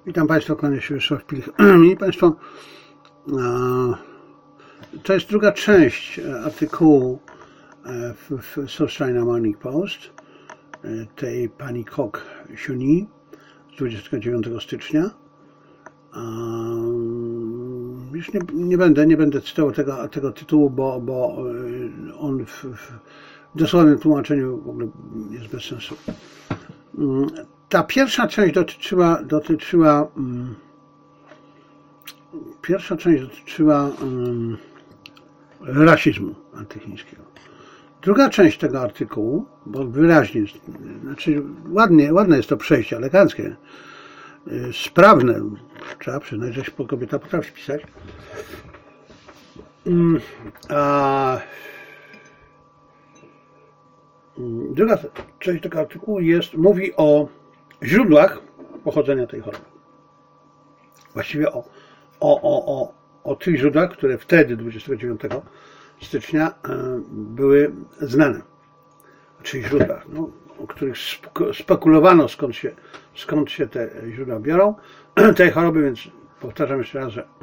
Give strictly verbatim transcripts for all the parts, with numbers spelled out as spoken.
Witam Państwa, kłaniam się Wiesław Pilich. Szanowni Państwo, to jest druga część artykułu w, w South China Morning Post tej pani Kok Siuni z dwudziestego dziewiątego stycznia. Już nie, nie będę, nie będę cytował tego, tego tytułu, bo, bo on w, w dosłownym tłumaczeniu w ogóle jest bez sensu. Ta pierwsza część dotyczyła, dotyczyła um, pierwsza część dotyczyła um, rasizmu antychińskiego. Druga część tego artykułu, bo wyraźnie, znaczy ładnie, ładne jest to przejście, eleganckie, sprawne, trzeba przyznać, że kobieta potrafi pisać. A druga część tego artykułu jest, mówi o źródłach pochodzenia tej choroby. Właściwie o, o, o, o, o tych źródłach, które wtedy, dwudziestego dziewiątego stycznia, były znane. Czyli źródłach, no, o których spekulowano, skąd się, skąd się te źródła biorą tej choroby, więc powtarzam jeszcze raz, że,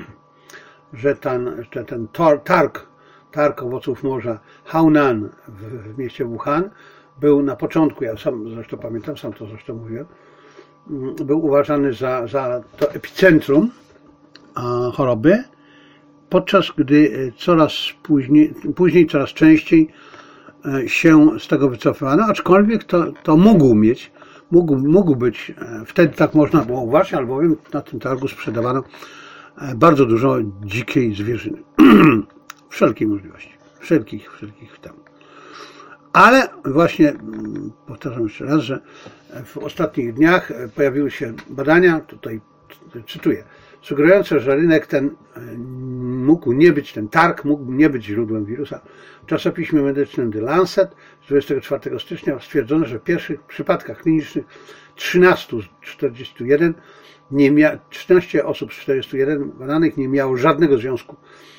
że ten, że ten targ, targ owoców morza Haunan w, w mieście Wuhan był na początku, ja sam zresztą pamiętam, sam to zresztą mówiłem, był uważany za, za to epicentrum choroby, podczas gdy coraz później, później coraz częściej się z tego wycofywano, aczkolwiek to, to mógł mieć, mógł, mógł być, wtedy tak można było uważać, albowiem na tym targu sprzedawano bardzo dużo dzikiej zwierzyny. Wszelkiej możliwości, wszelkich, wszelkich tam. Ale właśnie, powtarzam jeszcze raz, że w ostatnich dniach pojawiły się badania, tutaj cytuję, sugerujące, że rynek ten mógł nie być, ten targ mógł nie być źródłem wirusa. W czasopiśmie medycznym The Lancet z dwudziestego czwartego stycznia stwierdzono, że w pierwszych przypadkach klinicznych trzynaście z czterdziestu jeden nie mia, trzynaście osób z czterdziestu jeden badanych nie miało żadnego związku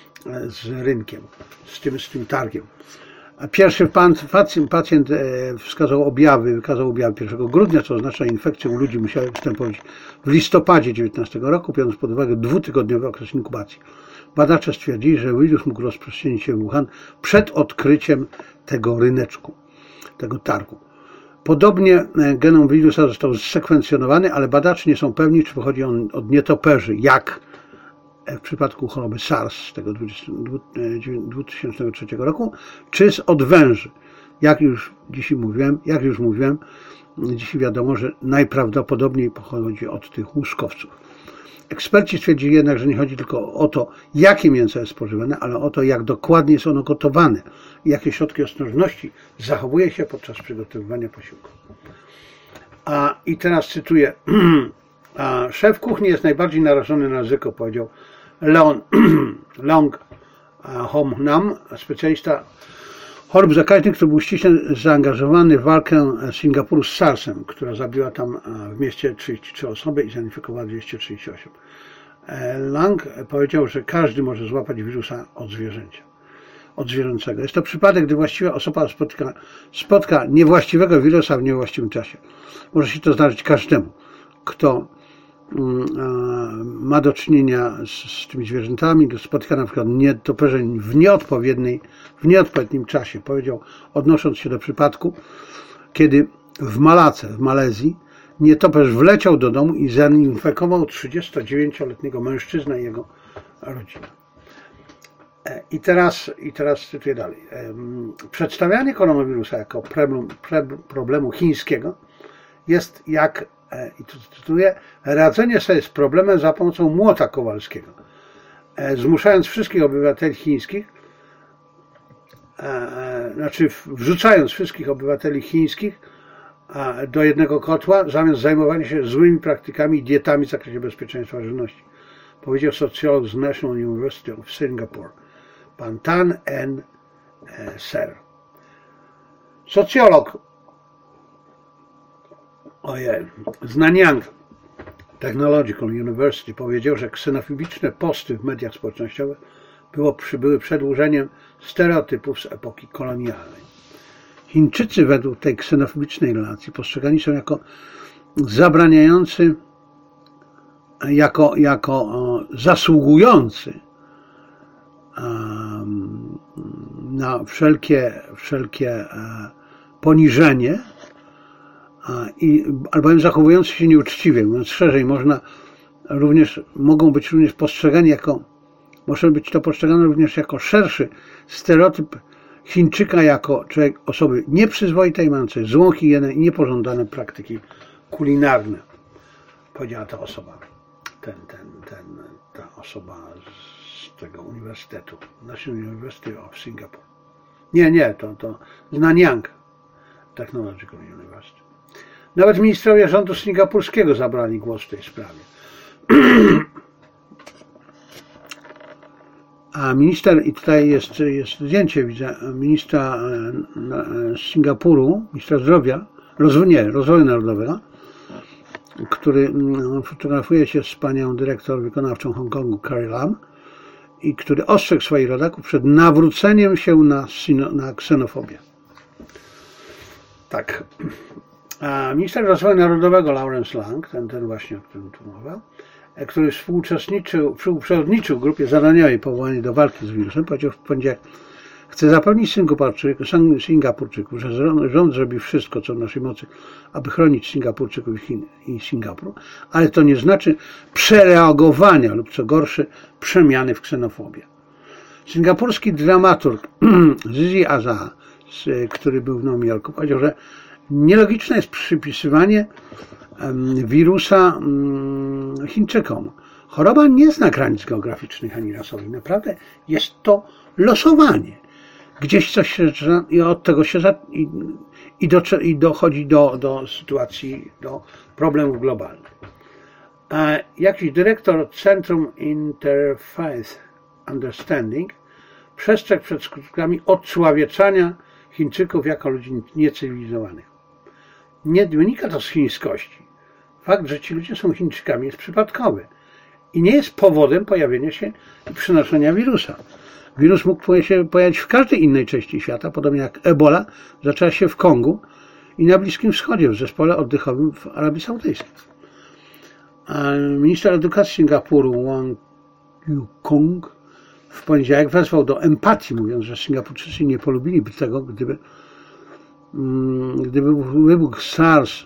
z rynkiem, z tym, z tym targiem. Pierwszy pacjent wskazał objawy, wykazał objawy pierwszego grudnia, co oznacza, że infekcje u ludzi musiały występować w listopadzie dziewiętnastego roku, biorąc pod uwagę dwutygodniowy okres inkubacji. Badacze stwierdzili, że wirus mógł rozprzestrzenić się w Wuhan przed odkryciem tego ryneczku, tego targu. Podobnie genom wirusa został zsekwencjonowany, ale badacze nie są pewni, czy pochodzi on od nietoperzy, jak w przypadku choroby SARS z tego dwa tysiące trzeciego roku, czy od węży. Jak już dzisiaj mówiłem, jak już mówiłem, dzisiaj wiadomo, że najprawdopodobniej pochodzi od tych łuskowców. Eksperci stwierdzili jednak, że nie chodzi tylko o to, jakie mięso jest spożywane, ale o to, jak dokładnie jest ono gotowane i jakie środki ostrożności zachowuje się podczas przygotowywania posiłku. A, I teraz cytuję. A szef kuchni jest najbardziej narażony na ryzyko, powiedział Leon Long Hom Nam, specjalista chorób zakaźnych, który był ściśle zaangażowany w walkę Singapuru z SARS-em, która zabiła tam w mieście trzydzieści trzy osoby i zainfekowała dwieście trzydzieści osiem. Lang powiedział, że każdy może złapać wirusa od zwierzęcia, od zwierzęcego. Jest to przypadek, gdy właściwa osoba spotka, spotka niewłaściwego wirusa w niewłaściwym czasie. Może się to zdarzyć każdemu, kto ma do czynienia z, z tymi zwierzętami, spotyka na przykład nietoperze w nieodpowiedniej, w nieodpowiednim czasie. Powiedział, odnosząc się do przypadku, kiedy w Malace, w Malezji, nietoperz wleciał do domu i zainfekował trzydziestodziewięcioletniego mężczyznę i jego rodzinę. I teraz, i teraz cytuję dalej. Przedstawianie koronawirusa jako problem, problemu chińskiego jest jak, i tu cytuję, radzenie sobie z problemem za pomocą młota kowalskiego, zmuszając wszystkich obywateli chińskich, znaczy wrzucając wszystkich obywateli chińskich do jednego kotła, zamiast zajmowania się złymi praktykami i dietami w zakresie bezpieczeństwa żywności. Powiedział socjolog z National University of Singapore, pan Tan N. Ser. Socjolog ojej, z Nanyang Technological University powiedział, że ksenofobiczne posty w mediach społecznościowych było, były przedłużeniem stereotypów z epoki kolonialnej. Chińczycy według tej ksenofobicznej relacji postrzegani są jako zabraniający jako, jako zasługujący na wszelkie, wszelkie poniżenie, i, albowiem zachowujący się nieuczciwie, mówiąc szerzej, można również, mogą być również postrzegani jako, może być to postrzegane również jako szerszy stereotyp Chińczyka jako człowiek, osoby nieprzyzwoitej, mającej złą higienę i niepożądane praktyki kulinarne. Powiedziała ta osoba, ten, ten, ten, ta osoba z tego uniwersytetu, National University of Singapore. Nie, nie, to, to z Nanyang Technological University. Nawet ministrowie rządu singapurskiego zabrali głos w tej sprawie. A minister, i tutaj jest, jest zdjęcie, widzę, ministra z Singapuru, ministra zdrowia, rozwoju, nie, rozwoju narodowego, który fotografuje się z panią dyrektor wykonawczą Hongkongu Carrie Lam i który ostrzegł swoich rodaków przed nawróceniem się na, na ksenofobię. Tak. A minister rozwoju narodowego Lawrence Lang, ten, ten właśnie, o którym tu mowa, który współuczestniczył, współprzewodniczył grupie zadaniowej powołanej do walki z wirusem, powiedział w poniedziałek: chcę zapewnić Singapurczyków, Singapurczyków, że rząd zrobi wszystko, co w naszej mocy, aby chronić Singapurczyków i, Chin, i Singapur, ale to nie znaczy przereagowania lub, co gorsze, przemiany w ksenofobię. Singapurski dramaturg Zizi Aza, który był w Nowym Jorku, powiedział, że nielogiczne jest przypisywanie wirusa Chińczykom. Choroba nie zna granic geograficznych ani rasowych. Naprawdę jest to losowanie. Gdzieś coś się zaczyna i od tego się za, i, i, do, i dochodzi do, do sytuacji, do problemów globalnych. A jakiś dyrektor Centrum Interfaith Understanding przestrzegł przed skutkami odczłowieczania Chińczyków jako ludzi niecywilizowanych. Nie wynika to z chińskości. Fakt, że ci ludzie są Chińczykami, jest przypadkowy i nie jest powodem pojawienia się i przenoszenia wirusa. Wirus mógł się pojawić w każdej innej części świata, podobnie jak Ebola zaczęła się w Kongu i na Bliskim Wschodzie, w zespole oddechowym w Arabii Saudyjskiej. A minister edukacji Singapuru Wong Yu-kong w poniedziałek wezwał do empatii, mówiąc, że Singapurczycy nie polubiliby tego, gdyby gdyby wybuch SARS,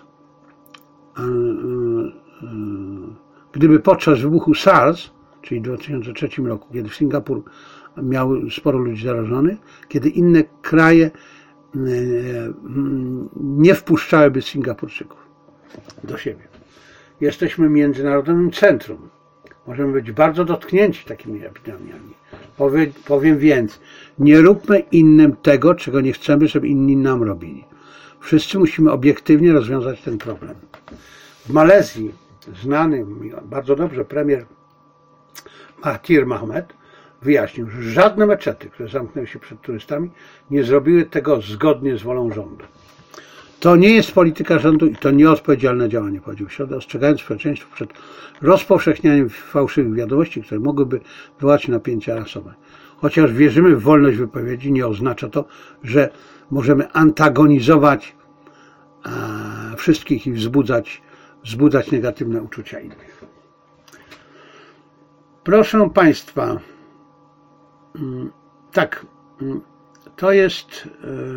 gdyby podczas wybuchu SARS, czyli w dwa tysiące trzecim roku, kiedy w Singapur miało sporo ludzi zarażonych, kiedy inne kraje nie wpuszczałyby Singapurczyków do siebie. Jesteśmy międzynarodowym centrum. Możemy być bardzo dotknięci takimi epidemiami. Powiem, powiem więc, nie róbmy innym tego, czego nie chcemy, żeby inni nam robili. Wszyscy musimy obiektywnie rozwiązać ten problem. W Malezji znany bardzo dobrze premier Mahathir Mohamad wyjaśnił, że żadne meczety, które zamknęły się przed turystami, nie zrobiły tego zgodnie z wolą rządu. To nie jest polityka rządu i to nieodpowiedzialne działanie, powiedział w środę, ostrzegając społeczeństwo przed rozpowszechnianiem fałszywych wiadomości, które mogłyby wywołać napięcia rasowe. Chociaż wierzymy w wolność wypowiedzi, nie oznacza to, że możemy antagonizować wszystkich i wzbudzać, wzbudzać negatywne uczucia innych. Proszę Państwa, tak, to jest...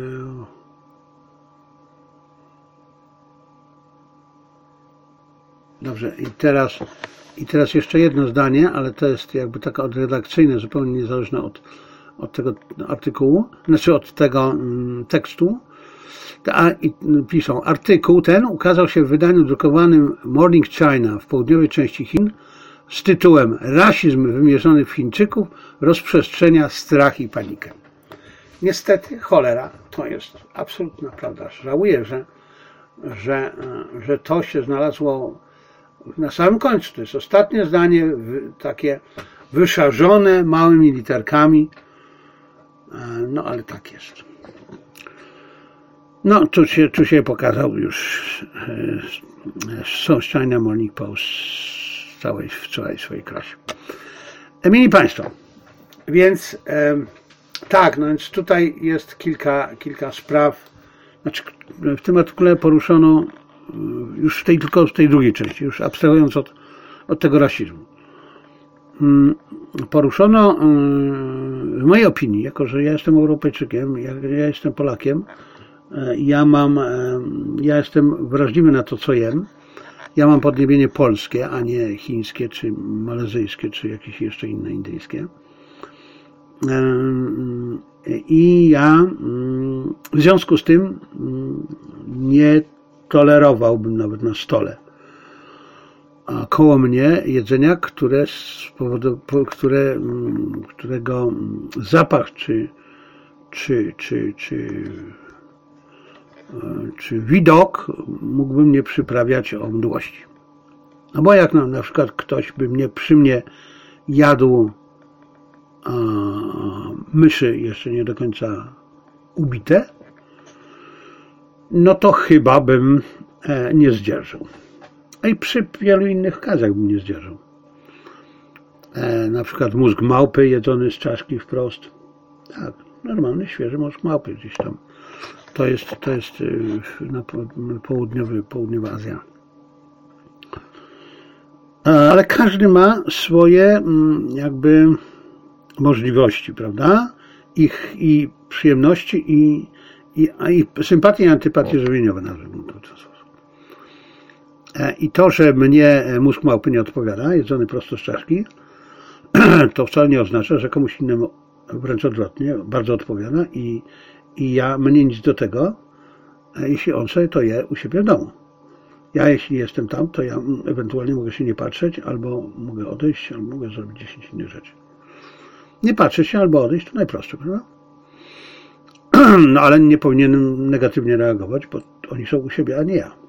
Dobrze, i teraz, i teraz jeszcze jedno zdanie, ale to jest jakby takie odredakcyjne, zupełnie niezależne od, od tego artykułu, znaczy od tego tekstu. A, i piszą, artykuł ten ukazał się w wydaniu drukowanym Morning China w południowej części Chin z tytułem Rasizm wymierzony w Chińczyków rozprzestrzenia strach i panikę. Niestety cholera to jest absolutna prawda. Żałuję, że, że, że to się znalazło na samym końcu. To jest ostatnie zdanie, takie wyszarzone małymi literkami. No ale tak jest. No, tu się, tu się pokazał już South China Morning Post w całej, w całej swojej krasie. Mili Państwo, więc e, tak, no więc tutaj jest kilka, kilka spraw. Znaczy, w tym artykule poruszono już w tej, tylko w tej drugiej części, już abstrahując od, od tego rasizmu. Poruszono, w mojej opinii, jako że ja jestem Europejczykiem, ja, ja jestem Polakiem, ja mam, ja jestem wrażliwy na to, co jem. Ja mam podniebienie polskie, a nie chińskie, czy malezyjskie, czy jakieś jeszcze inne indyjskie. I ja w związku z tym nie tolerowałbym nawet na stole koło mnie jedzenia, które z powodu, które, którego zapach czy, czy, czy, czy, czy widok mógłby mnie przyprawiać o mdłości. No bo jak no, na przykład ktoś by mnie przy mnie jadł a, myszy jeszcze nie do końca ubite, no to chyba bym e, nie zdzierżył. A i przy wielu innych okazjach bym nie zdzierżył. E, na przykład mózg małpy jedzony z czaszki wprost. Tak, normalny, świeży mózg małpy gdzieś tam. To jest, to jest na południowy, południowa Azja. E, ale każdy ma swoje jakby możliwości, prawda? Ich i przyjemności i, i, i sympatie i antypatie żywieniowe, nazwijmy to w ten sposób. I to, że mnie mózg małpy nie odpowiada, jedzony prosto z czaszki, to wcale nie oznacza, że komuś innemu wręcz odwrotnie bardzo odpowiada i, i ja, mnie nic do tego, jeśli on sobie to je u siebie w domu. Ja jeśli jestem tam, to ja ewentualnie mogę się nie patrzeć, albo mogę odejść, albo mogę zrobić dziesięć innych rzeczy. Nie patrzeć się albo odejść to najprostsze, prawda? No ale nie powinienem negatywnie reagować, bo oni są u siebie, a nie ja.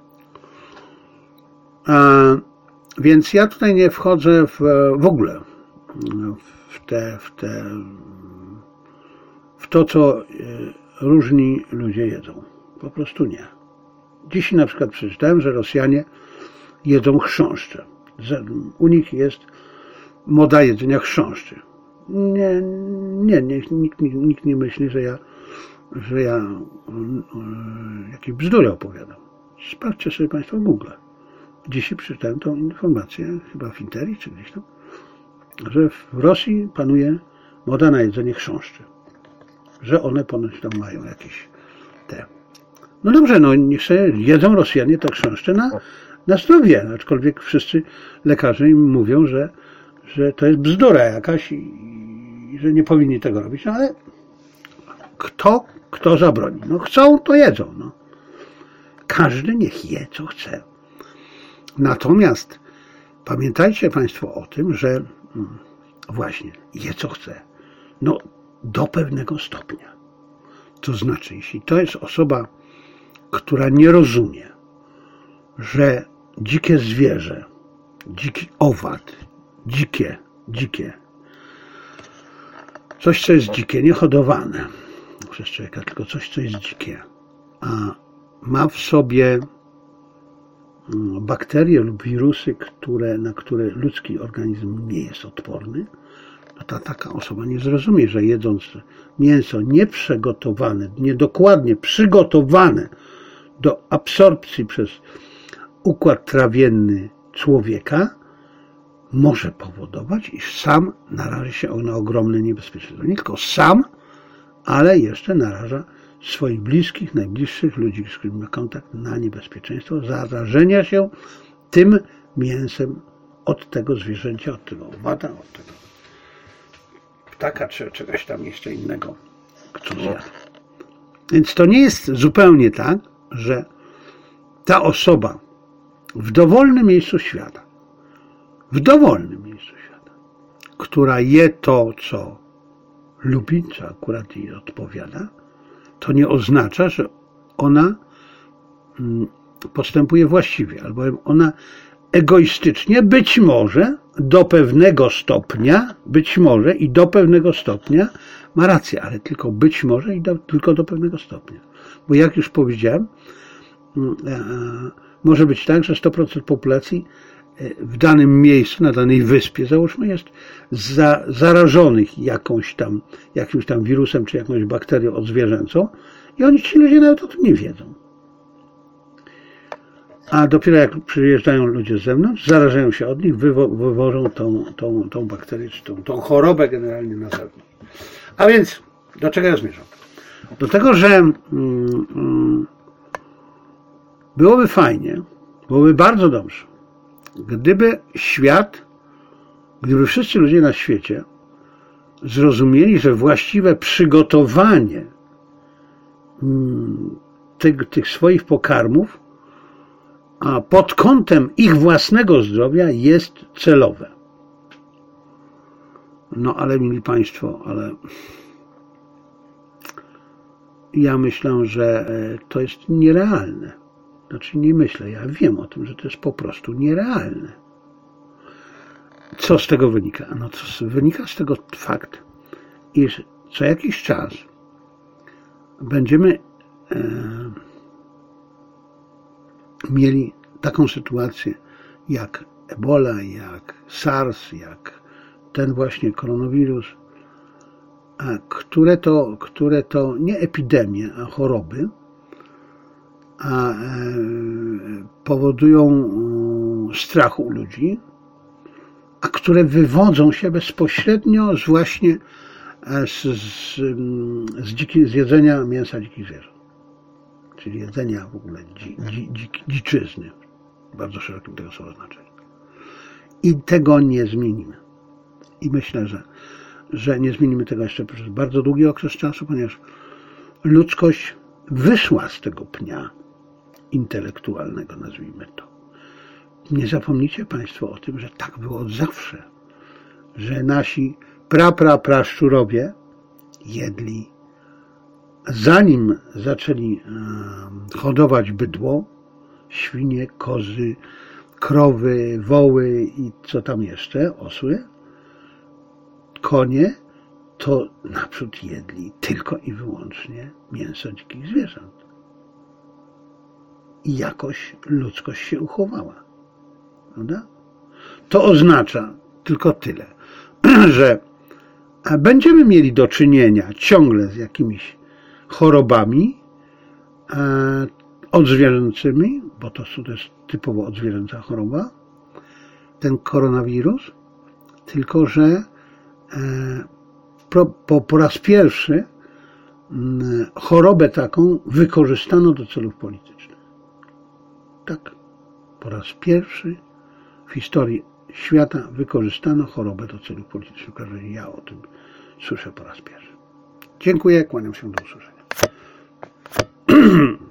A, więc ja tutaj nie wchodzę w, w ogóle w, te, w, te, w to, co różni ludzie jedzą. Po prostu nie. Dziś na przykład przeczytałem, że Rosjanie jedzą chrząszcze. U nich jest moda jedzenia chrząszczy. Nie, nie, nie nikt, nikt nie myśli, że ja, że ja jakieś bzdury opowiadam. Sprawdźcie sobie Państwo w Google. Dzisiaj przeczytałem tą informację, chyba w Interii czy gdzieś tam, że w Rosji panuje moda na jedzenie chrząszczy. Że one ponoć tam mają jakieś te... No dobrze, no niech sobie jedzą Rosjanie te chrząszcze na, na zdrowie, aczkolwiek wszyscy lekarze im mówią, że, że to jest bzdura jakaś i, i że nie powinni tego robić, no ale kto, kto zabroni? No chcą, to jedzą. No. Każdy niech je, co chce. Natomiast pamiętajcie Państwo o tym, że właśnie je co chce. No do pewnego stopnia. To znaczy, jeśli to jest osoba, która nie rozumie, że dzikie zwierzę, dziki owad, dzikie, dzikie, coś, co jest dzikie, nie hodowane przez człowieka, tylko coś, co jest dzikie, a ma w sobie bakterie lub wirusy, które, na które ludzki organizm nie jest odporny, no ta taka osoba nie zrozumie, że jedząc mięso nieprzygotowane, niedokładnie przygotowane do absorpcji przez układ trawienny człowieka, może powodować, iż sam narazi się na ogromne niebezpieczeństwo. Nie tylko sam, ale jeszcze naraża swoich bliskich, najbliższych ludzi, z którymi ma kontakt, na niebezpieczeństwo zarażenia się tym mięsem od tego zwierzęcia, od tego owada, od tego ptaka, czy czegoś tam jeszcze innego, co zjada. Więc to nie jest zupełnie tak, że ta osoba w dowolnym miejscu świata, w dowolnym miejscu świata, która je to, co lubi, co akurat jej odpowiada, to nie oznacza, że ona postępuje właściwie, albowiem ona egoistycznie, być może do pewnego stopnia, być może i do pewnego stopnia ma rację, ale tylko być może i do, tylko do pewnego stopnia. Bo jak już powiedziałem, może być tak, że sto procent populacji w danym miejscu, na danej wyspie, załóżmy, jest za, zarażonych jakąś tam, jakimś tam wirusem czy jakąś bakterią odzwierzęcą i oni, ci ludzie nawet o tym nie wiedzą. a dopiero jak przyjeżdżają ludzie z zewnątrz, zarażają się od nich, wywo wywożą tą, tą, tą bakterię, czy tą, tą chorobę generalnie na zewnątrz. A więc, do czego ja zmierzam? Do tego, że mm, mm, byłoby fajnie, byłoby bardzo dobrze, gdyby świat, gdyby wszyscy ludzie na świecie zrozumieli, że właściwe przygotowanie mm, tych, tych swoich pokarmów a pod kątem ich własnego zdrowia jest celowe. No ale, mili Państwo, ale ja myślę, że to jest nierealne. Znaczy nie myślę, ja wiem o tym, że to jest po prostu nierealne. Co z tego wynika? No co wynika z tego fakt, iż co jakiś czas będziemy e, mieli taką sytuację jak Ebola, jak SARS, jak ten właśnie koronawirus, które to, które to nie epidemie, a choroby, a powodują strach u ludzi, a które wywodzą się bezpośrednio z właśnie z, z, z, dziki, z jedzenia mięsa dzikich zwierząt, czyli jedzenia w ogóle dzi, dzi, dzi, dziczyzny, w bardzo szerokim tego słowa znaczeniu. I tego nie zmienimy. I myślę, że, że nie zmienimy tego jeszcze przez bardzo długi okres czasu, ponieważ ludzkość wyszła z tego pnia intelektualnego, nazwijmy to. Nie zapomnijcie Państwo o tym, że tak było od zawsze, że nasi pra, pra, praszczurowie jedli, zanim zaczęli hodować bydło, świnie, kozy, krowy, woły i co tam jeszcze, osły, konie, to naprzód jedli tylko i wyłącznie mięso dzikich zwierząt. I jakoś ludzkość się uchowała. Prawda? To oznacza tylko tyle, że będziemy mieli do czynienia ciągle z jakimiś chorobami odzwierzęcymi, bo to jest typowo odzwierzęca choroba, ten koronawirus, tylko że po, po, po raz pierwszy chorobę taką wykorzystano do celów politycznych. Tak, po raz pierwszy w historii świata wykorzystano chorobę do celów politycznych. Każdy ja o tym słyszę po raz pierwszy. Dziękuję, kłaniam się, do usłyszenia.